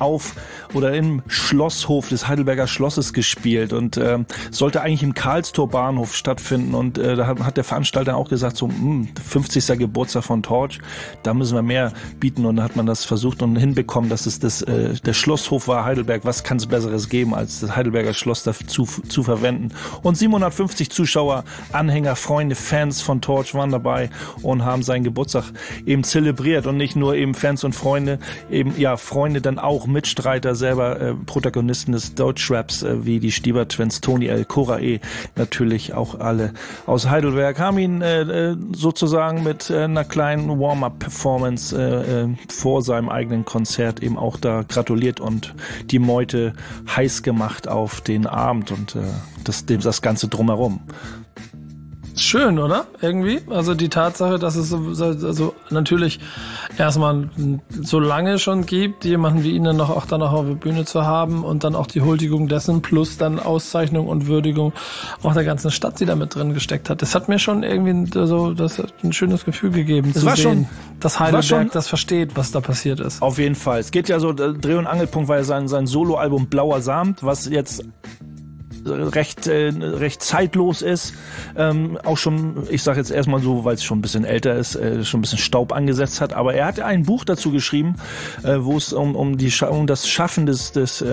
im Schlosshof des Heidelberger Schlosses gespielt und sollte eigentlich im Karlstor Bahnhof stattfinden und da hat der Veranstalter auch gesagt, so 50. Geburtstag von Torch, da müssen wir mehr bieten und da hat man das versucht und hinbekommen, dass es der Schlosshof war, Heidelberg, was kann es Besseres geben, als das Heidelberger Schloss dazu zu verwenden. Und 750 Zuschauer, Anhänger, Freunde, Fans von Torch waren dabei und haben seinen Geburtstag eben zelebriert und nicht nur eben Fans und Freunde, eben ja Freunde, dann auch Mitstreiter, selber Protagonisten des Deutschraps, wie die Stieber Twins, Tony L, Cora E, natürlich auch alle aus Heidelberg, haben ihn sozusagen mit einer kleinen Warm-up-Performance vor seinem eigenen Konzert eben auch da gratuliert und die Meute heiß gemacht auf den Abend und das Ganze drumherum. Schön, oder? Irgendwie. Also die Tatsache, dass es so natürlich erstmal so lange schon gibt, jemanden wie ihn dann auch danach auf der Bühne zu haben und dann auch die Huldigung dessen plus dann Auszeichnung und Würdigung auch der ganzen Stadt, die da mit drin gesteckt hat. Das hat mir schon irgendwie das hat ein schönes Gefühl gegeben, zu sehen, dass Heidelberg das versteht, was da passiert ist. Auf jeden Fall. Es geht ja so, Dreh- und Angelpunkt war ja sein Soloalbum Blauer Samt, was jetzt recht zeitlos ist, auch schon, ich sage jetzt erstmal so, weil es schon ein bisschen älter ist, schon ein bisschen Staub angesetzt hat, aber er hat ein Buch dazu geschrieben, wo es um das Schaffen des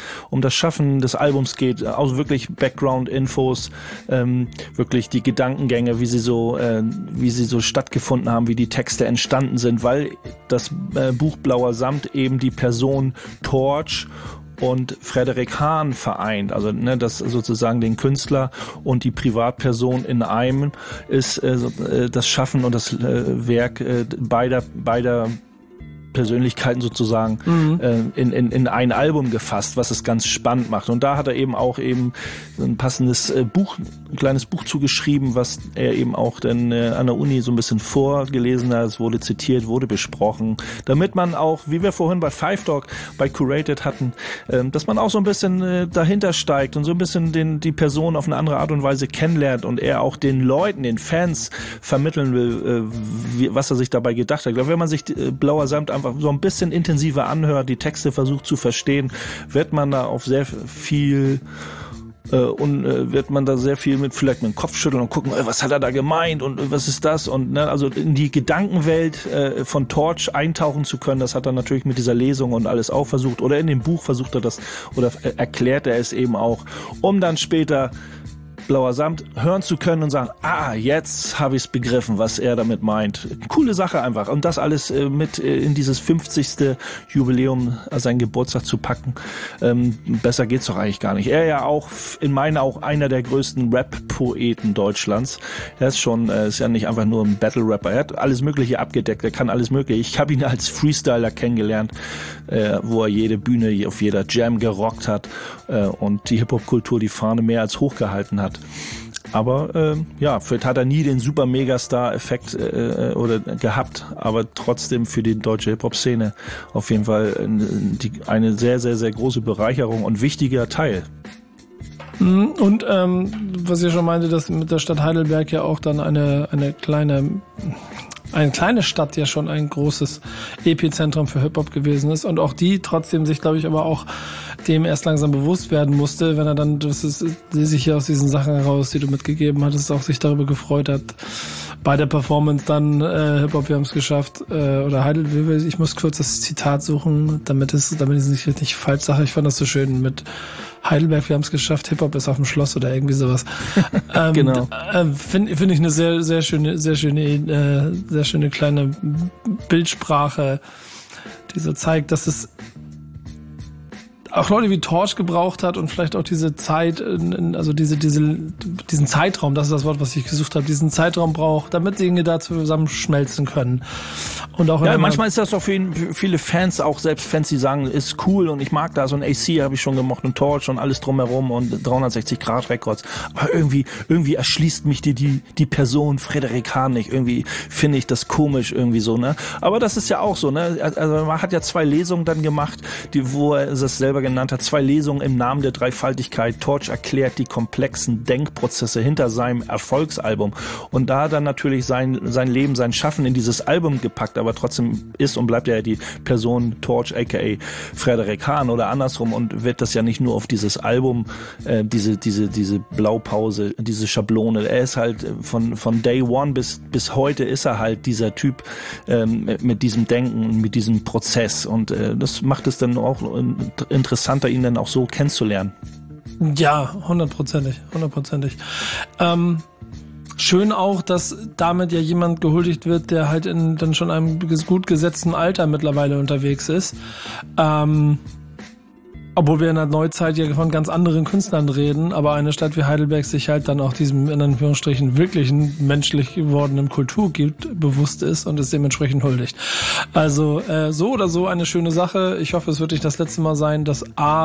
Albums geht, also wirklich Background-Infos, wirklich die Gedankengänge, wie sie so stattgefunden haben, wie die Texte entstanden sind, weil das Buch Blauer Samt eben die Person Torch und Frederik Hahn vereint, also das sozusagen den Künstler und die Privatperson in einem ist das Schaffen und das Werk beider Persönlichkeiten sozusagen in ein Album gefasst, was es ganz spannend macht. Und da hat er eben auch ein passendes Buch, ein kleines Buch zugeschrieben, was er eben auch dann an der Uni so ein bisschen vorgelesen hat. Es wurde zitiert, wurde besprochen, damit man auch, wie wir vorhin bei Five Dog, bei Curated hatten, dass man auch so ein bisschen dahinter steigt und so ein bisschen die Person auf eine andere Art und Weise kennenlernt und er auch den Leuten, den Fans vermitteln will, was er sich dabei gedacht hat. Ich glaube, wenn man sich Blauer Samt einfach so ein bisschen intensiver anhört, die Texte versucht zu verstehen, wird man da auf sehr viel wird man da sehr viel vielleicht mit dem Kopf schütteln und gucken, was hat er da gemeint und was ist das und also in die Gedankenwelt von Torch eintauchen zu können, das hat er natürlich mit dieser Lesung und alles auch versucht oder in dem Buch versucht er das oder erklärt er es eben auch, um dann später Blauer Samt hören zu können und sagen, jetzt habe ich es begriffen, was er damit meint. Coole Sache einfach. Und das alles mit in dieses 50. Jubiläum, seinen Geburtstag zu packen. Besser geht's doch eigentlich gar nicht. Er ja auch, in meinen auch einer der größten Rap-Poeten Deutschlands. Er ist ist ja nicht einfach nur ein Battle-Rapper. Er hat alles Mögliche abgedeckt. Er kann alles Mögliche. Ich habe ihn als Freestyler kennengelernt, wo er jede Bühne auf jeder Jam gerockt hat und die Hip-Hop-Kultur die Fahne mehr als hochgehalten hat. Aber vielleicht hat er nie den Super-Megastar-Effekt oder gehabt, aber trotzdem für die deutsche Hip-Hop-Szene auf jeden Fall eine sehr, sehr, sehr große Bereicherung und wichtiger Teil. Und was ihr schon meinte, dass mit der Stadt Heidelberg ja auch dann eine kleine Stadt ja schon ein großes Epizentrum für Hip-Hop gewesen ist und auch die trotzdem sich, glaube ich, aber auch dem erst langsam bewusst werden musste, wenn er dann, die sich hier aus diesen Sachen heraus, die du mitgegeben hattest, auch sich darüber gefreut hat, bei der Performance dann Hip-Hop, wir haben es geschafft, oder Heidelberg, ich muss kurz das Zitat suchen, damit ich es nicht falsch sage, ich fand das so schön mit Heidelberg, wir haben es geschafft, Hip-Hop ist auf dem Schloss oder irgendwie sowas. Genau. Finde ich eine sehr schöne kleine Bildsprache, die so zeigt, dass es auch Leute wie Torch gebraucht hat und vielleicht auch diese Zeit, also diesen Zeitraum, das ist das Wort, was ich gesucht habe, diesen Zeitraum braucht, damit Dinge da zusammenschmelzen können. Und auch manchmal ist das doch für viele Fans, auch selbst Fans, die sagen, ist cool und ich mag das und AC habe ich schon gemocht und Torch und alles drumherum und 360 Grad Records. Aber irgendwie erschließt mich die Person Frederik Hahn nicht. Irgendwie finde ich das komisch irgendwie so, ne? Aber das ist ja auch so, ne? Also man hat ja 2 Lesungen dann gemacht, wo er es selber genannt hat, 2 Lesungen im Namen der Dreifaltigkeit. Torch erklärt die komplexen Denkprozesse hinter seinem Erfolgsalbum und da dann natürlich sein Leben, sein Schaffen in dieses Album gepackt, aber trotzdem ist und bleibt ja die Person Torch aka Frederik Hahn oder andersrum und wird das ja nicht nur auf dieses Album, diese Blaupause, diese Schablone. Er ist halt von Day One bis heute ist er halt dieser Typ mit diesem Denken, mit diesem Prozess und das macht es dann auch interessanter, ihn dann auch so kennenzulernen. Ja, 100%. Schön auch, dass damit ja jemand gehuldigt wird, der halt in dann schon einem gut gesetzten Alter mittlerweile unterwegs ist. Obwohl wir in der Neuzeit ja von ganz anderen Künstlern reden, aber eine Stadt wie Heidelberg sich halt dann auch diesem, in Anführungsstrichen, wirklichen menschlich gewordenen Kulturgut bewusst ist und es dementsprechend huldigt. Also so oder so eine schöne Sache. Ich hoffe, es wird nicht das letzte Mal sein, dass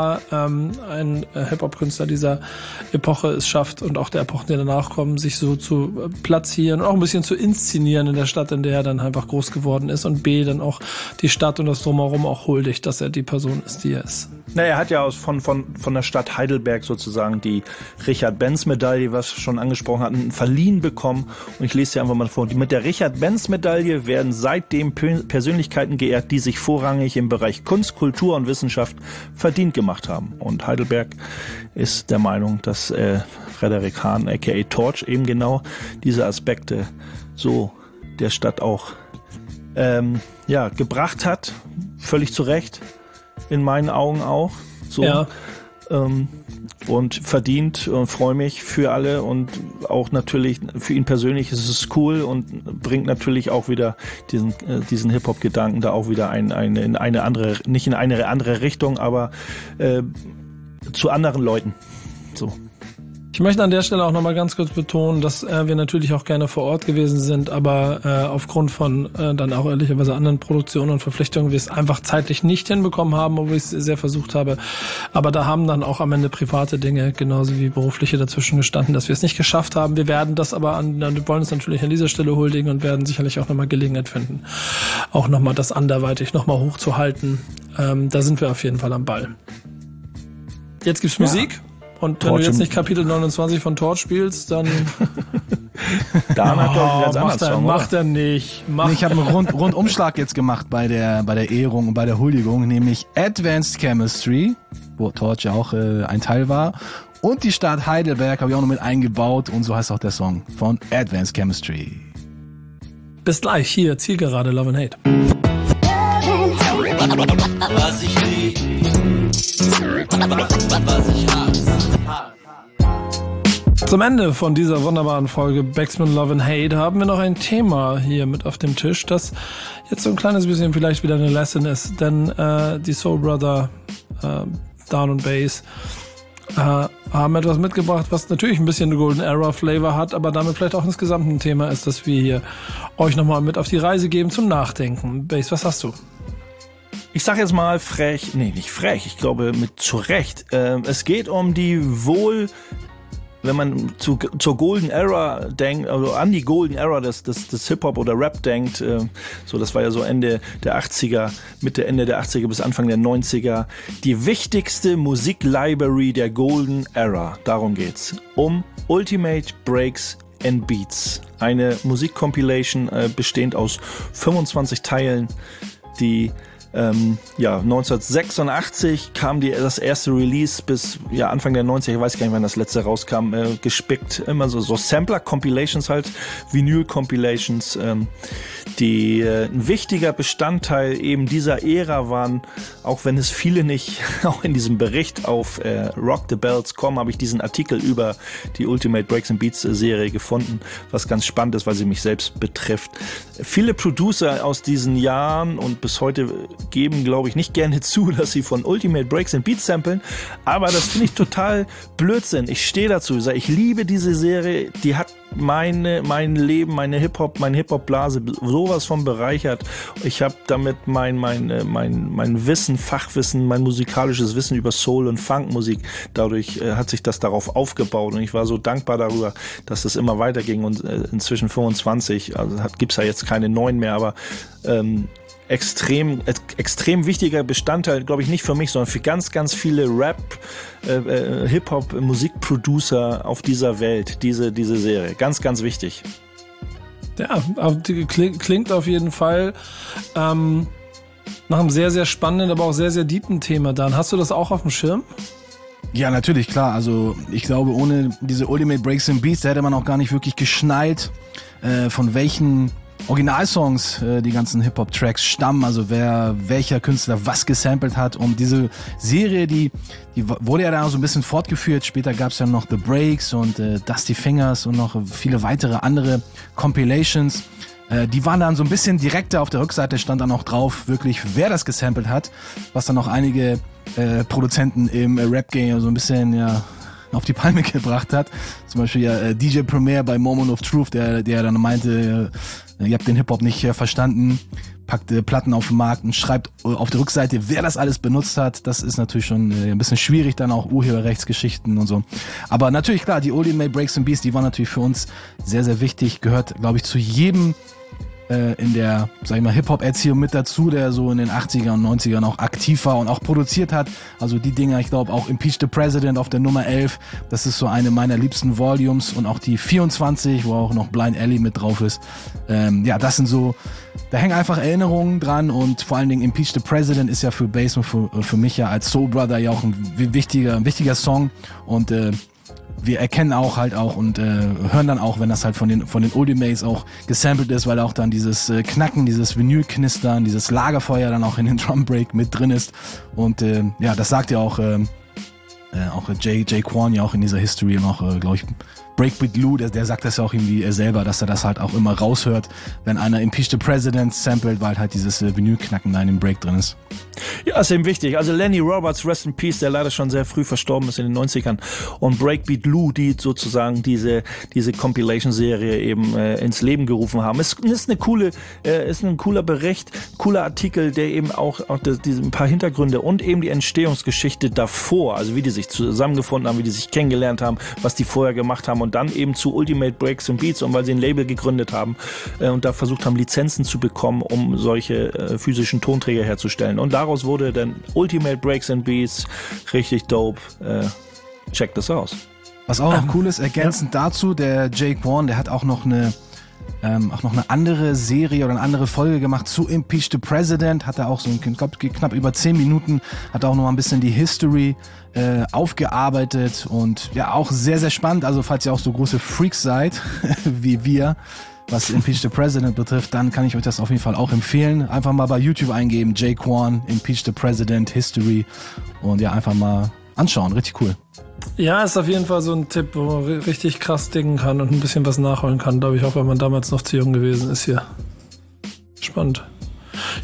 ein Hip-Hop-Künstler dieser Epoche es schafft und auch der Epochen, die danach kommen, sich so zu platzieren und auch ein bisschen zu inszenieren in der Stadt, in der er dann einfach groß geworden ist und B, dann auch die Stadt und das Drumherum auch huldigt, dass er die Person ist, die er ist. Na, er hat ja von der Stadt Heidelberg sozusagen die Richard-Benz-Medaille, was wir schon angesprochen hatten, verliehen bekommen. Und ich lese dir einfach mal vor. Mit der Richard-Benz-Medaille werden seitdem Persönlichkeiten geehrt, die sich vorrangig im Bereich Kunst, Kultur und Wissenschaft verdient gemacht haben. Und Heidelberg ist der Meinung, dass Frederik Hahn, aka Torch, eben genau diese Aspekte so der Stadt auch gebracht hat. Völlig zu Recht. In meinen Augen auch. So. Ja. Und verdient und freue mich für alle und auch natürlich für ihn persönlich ist es cool und bringt natürlich auch wieder diesen Hip-Hop-Gedanken da auch wieder in eine andere, nicht in eine andere Richtung, aber zu anderen Leuten. So. Ich möchte an der Stelle auch nochmal ganz kurz betonen, dass wir natürlich auch gerne vor Ort gewesen sind, aber aufgrund von dann auch ehrlicherweise anderen Produktionen und Verpflichtungen wir es einfach zeitlich nicht hinbekommen haben, obwohl ich es sehr versucht habe. Aber da haben dann auch am Ende private Dinge genauso wie berufliche dazwischen gestanden, dass wir es nicht geschafft haben. Wir werden das aber wir wollen es natürlich an dieser Stelle huldigen und werden sicherlich auch nochmal Gelegenheit finden, auch nochmal das anderweitig nochmal hochzuhalten. Da sind wir auf jeden Fall am Ball. Jetzt gibt's Musik. Und wenn Torch du jetzt nicht Kapitel 29 von Torch spielst, dann... Dan hat doch einen ganz anderen Song, macht er nicht. Ich habe einen Rundumschlag jetzt gemacht bei der Ehrung und bei der Huldigung, nämlich Advanced Chemistry, wo Torch ja auch ein Teil war. Und die Stadt Heidelberg habe ich auch noch mit eingebaut und so heißt auch der Song von Advanced Chemistry. Bis gleich, hier, Zielgerade, Love and Hate. Was ich lieb, was ich hasse. Zum Ende von dieser wunderbaren Folge Backspin Love and Hate haben wir noch ein Thema hier mit auf dem Tisch, das jetzt so ein kleines bisschen vielleicht wieder eine Lesson ist, denn die Soul Brother Down und Bass haben etwas mitgebracht, was natürlich ein bisschen eine Golden Era Flavor hat, aber damit vielleicht auch insgesamt ein Thema ist, dass wir hier euch nochmal mit auf die Reise geben zum Nachdenken. Bass, was hast du? Ich sag jetzt mal frech, nee, nicht frech, ich glaube mit zu Recht. Es geht um die wohl wenn man zur Golden Era denkt, also an die Golden Era des Hip-Hop oder Rap denkt, so das war ja so Ende der 80er, Mitte, Ende der 80er bis Anfang der 90er, die wichtigste Musiklibrary der Golden Era, darum geht's, um Ultimate Breaks and Beats. Eine Musikcompilation bestehend aus 25 Teilen, die 1986 kam das erste Release bis Anfang der 90er, ich weiß gar nicht, wann das letzte rauskam, gespickt, immer so Sampler-Compilations halt, Vinyl-Compilations, die ein wichtiger Bestandteil eben dieser Ära waren, auch wenn es viele nicht, auch in diesem Bericht auf rockthebells.com habe ich diesen Artikel über die Ultimate Breaks and Beats Serie gefunden, was ganz spannend ist, weil sie mich selbst betrifft. Viele Producer aus diesen Jahren und bis heute geben, glaube ich, nicht gerne zu, dass sie von Ultimate Breaks and Beats samplen, aber das finde ich total Blödsinn. Ich stehe dazu, ich liebe diese Serie, die hat mein Leben, meine Hip-Hop-Blase sowas von bereichert. Ich habe damit mein Wissen, Fachwissen, mein musikalisches Wissen über Soul- und Funkmusik, dadurch hat sich das darauf aufgebaut und ich war so dankbar darüber, dass das immer weiterging und inzwischen 25, also gibt's ja jetzt keine neuen mehr, aber extrem wichtiger Bestandteil, glaube ich, nicht für mich, sondern für ganz, ganz viele Hip-Hop-Musikproducer auf dieser Welt, diese Serie. Ganz, ganz wichtig. Ja, klingt auf jeden Fall nach einem sehr, sehr spannenden, aber auch sehr, sehr deepen Thema. Dan, hast du das auch auf dem Schirm? Ja, natürlich, klar. Also ich glaube, ohne diese Ultimate Breaks and Beats, da hätte man auch gar nicht wirklich geschnallt, von welchen Originalsongs die ganzen Hip-Hop-Tracks stammen, also welcher Künstler was gesampelt hat. Und diese Serie, die wurde ja dann auch so ein bisschen fortgeführt. Später gab es ja noch The Breaks und Dusty Fingers und noch viele weitere andere Compilations. Die waren dann so ein bisschen direkter, auf der Rückseite stand dann auch drauf, wirklich wer das gesampelt hat, was dann auch einige Produzenten im Rap-Game so ein bisschen auf die Palme gebracht hat. Zum Beispiel DJ Premier bei Moment of Truth, der dann meinte, ihr habt den Hip-Hop nicht verstanden, packt Platten auf den Markt und schreibt auf der Rückseite, wer das alles benutzt hat. Das ist natürlich schon ein bisschen schwierig, dann auch Urheberrechtsgeschichten und so. Aber natürlich, klar, die Ultimate Breaks and Beats, die waren natürlich für uns sehr, sehr wichtig, gehört, glaube ich, zu jedem in der, sag ich mal, Hip-Hop-Erziehung mit dazu, der so in den 80er und 90ern auch aktiv war und auch produziert hat. Also die Dinger, ich glaube auch Impeach the President auf der Nummer 11, das ist so eine meiner liebsten Volumes und auch die 24, wo auch noch Blind Alley mit drauf ist. Das sind so, da hängen einfach Erinnerungen dran und vor allen Dingen Impeach the President ist ja für Bass und für mich ja als Soul Brother ja auch ein wichtiger Song und wir erkennen auch und hören dann auch, wenn das halt von den Ultimates auch gesampelt ist, weil auch dann dieses Knacken, dieses Vinylknistern, dieses Lagerfeuer dann auch in den Drum Break mit drin ist. Und das sagt ja auch Jay Quan ja auch in dieser History und auch, glaube ich, Breakbeat Lou, der sagt das ja auch irgendwie selber, dass er das halt auch immer raushört, wenn einer Impeach the President samplet, weil halt dieses Vinylknacken da in dem Break drin ist. Ja, ist eben wichtig. Also Lenny Roberts, Rest in Peace, der leider schon sehr früh verstorben ist in den 90ern. Und Breakbeat Lou, die sozusagen diese Compilation-Serie eben ins Leben gerufen haben. Ist ein cooler Bericht, cooler Artikel, der eben auch diese ein paar Hintergründe und eben die Entstehungsgeschichte davor, also wie die sich zusammengefunden haben, wie die sich kennengelernt haben, was die vorher gemacht haben und dann eben zu Ultimate Breaks and Beats, und weil sie ein Label gegründet haben und da versucht haben, Lizenzen zu bekommen, um solche physischen Tonträger herzustellen. Und daraus wurde dann Ultimate Breaks and Beats, richtig dope. Check das aus. Was auch noch cool ist, ergänzend dazu, der Jay Quan, der hat auch noch eine andere Serie oder eine andere Folge gemacht zu Impeach the President, hat er auch so knapp über 10 Minuten, hat auch noch mal ein bisschen die History aufgearbeitet und ja, auch sehr, sehr spannend. Also falls ihr auch so große Freaks seid, wie wir, was Impeach the President betrifft, dann kann ich euch das auf jeden Fall auch empfehlen. Einfach mal bei YouTube eingeben, Jay Quan, Impeach the President, History, und ja, einfach mal anschauen. Richtig cool. Ja, ist auf jeden Fall so ein Tipp, wo man richtig krass dingen kann und ein bisschen was nachholen kann, glaube ich, auch wenn man damals noch zu jung gewesen ist hier. Spannend. Ich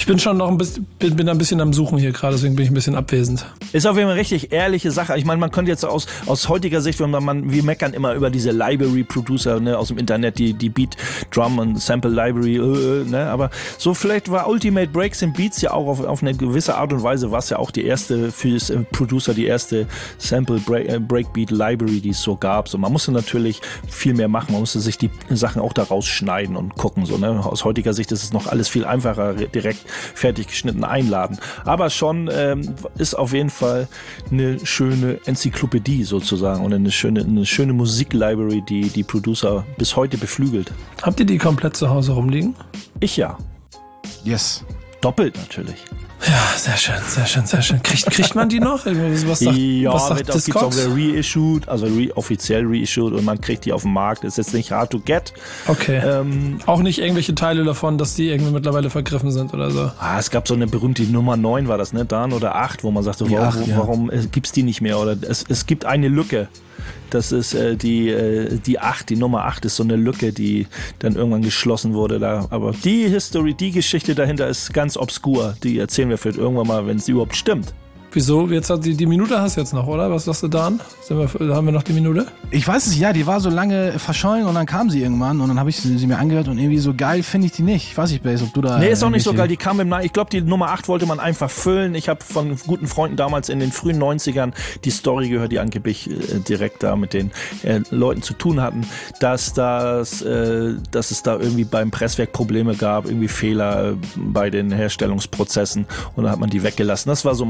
bin schon noch ein bisschen am Suchen hier gerade, deswegen bin ich ein bisschen abwesend. Ist auf jeden Fall eine richtig ehrliche Sache. Ich meine, man könnte jetzt aus heutiger Sicht, wir meckern immer über diese Library-Producer, ne, aus dem Internet, die Beat, Drum und Sample Library, ne, aber so vielleicht war Ultimate Breaks and Beats ja auch auf eine gewisse Art und Weise, war es ja auch die erste für Producer, die erste Sample Breakbeat Library, die es so gab. So, man musste natürlich viel mehr machen, man musste sich die Sachen auch da rausschneiden und gucken, so, ne. Aus heutiger Sicht ist es noch alles viel einfacher, direkt fertig geschnitten einladen. Aber schon ist auf jeden Fall eine schöne Enzyklopädie sozusagen und eine schöne Musiklibrary, die Producer bis heute beflügelt. Habt ihr die komplett zu Hause rumliegen? Ich ja. Yes. Doppelt natürlich. Ja, sehr schön. Kriegt man die noch? Was sagt gibt's auch Discogs? reissued, also offiziell reissued und man kriegt die auf dem Markt. Ist jetzt nicht hard to get. Okay. Auch nicht irgendwelche Teile davon, dass die irgendwie mittlerweile vergriffen sind oder so? Es gab so eine berühmte Nummer 9 war das, ne? Dan oder 8, wo man sagte, warum gibt's die nicht mehr? Oder es gibt eine Lücke. Das ist die 8, die Nummer 8 ist so eine Lücke, die dann irgendwann geschlossen wurde da. Aber die Geschichte dahinter ist ganz obskur. Die erzählen wir vielleicht irgendwann mal, wenn es überhaupt stimmt. Wieso? Jetzt hat die Minute hast du jetzt noch, oder? Was sagst du da an? Haben wir noch die Minute? Ich weiß es, ja, die war so lange verschollen und dann kam sie irgendwann und dann habe ich sie mir angehört und irgendwie so geil finde ich die nicht. Ich weiß nicht, Blaze, ob du da... Nee, ist auch nicht so geil. Die kam ich glaube, die Nummer 8 wollte man einfach füllen. Ich habe von guten Freunden damals in den frühen 90ern die Story gehört, die angeblich direkt da mit den Leuten zu tun hatten, dass es da irgendwie beim Presswerk Probleme gab, irgendwie Fehler bei den Herstellungsprozessen und dann hat man die weggelassen. Das war so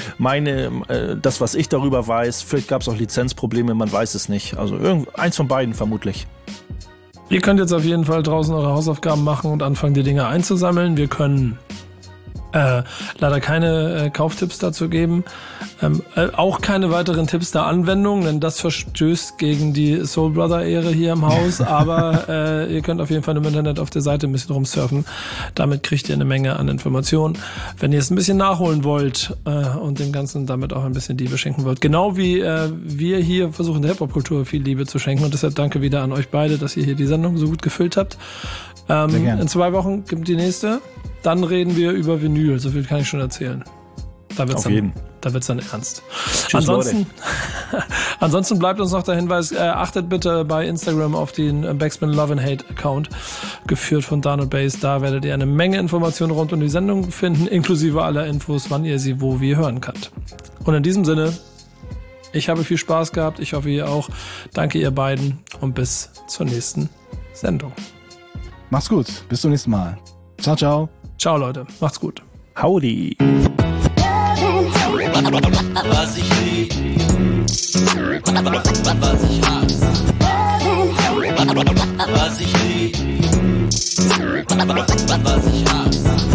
das, was ich darüber weiß. Vielleicht gab es auch Lizenzprobleme, man weiß es nicht. Also eins von beiden vermutlich. Ihr könnt jetzt auf jeden Fall draußen eure Hausaufgaben machen und anfangen, die Dinge einzusammeln. Wir können leider keine Kauftipps dazu geben. Auch keine weiteren Tipps der Anwendung, denn das verstößt gegen die Soul Brother Ehre hier im Haus. Aber ihr könnt auf jeden Fall im Internet auf der Seite ein bisschen rumsurfen. Damit kriegt ihr eine Menge an Informationen. Wenn ihr es ein bisschen nachholen wollt und dem Ganzen damit auch ein bisschen Liebe schenken wollt. Genau wie wir hier versuchen, der Hip-Hop-Kultur viel Liebe zu schenken. Und deshalb danke wieder an euch beide, dass ihr hier die Sendung so gut gefüllt habt. In 2 Wochen gibt die nächste. Dann reden wir über Vinyl. So viel kann ich schon erzählen. Da wird's dann ernst. Tschüss, Ansonsten bleibt uns noch der Hinweis, achtet bitte bei Instagram auf den Backspin Love and Hate Account, geführt von Dan und Bass. Da werdet ihr eine Menge Informationen rund um die Sendung finden, inklusive aller Infos, wann ihr sie wie hören könnt. Und in diesem Sinne, ich habe viel Spaß gehabt. Ich hoffe, ihr auch. Danke ihr beiden und bis zur nächsten Sendung. Macht's gut. Bis zum nächsten Mal. Ciao, ciao. Ciao, Leute. Macht's gut. Howdy. Was ich lieb, was ich hasse. Was ich lieb, was ich hasse.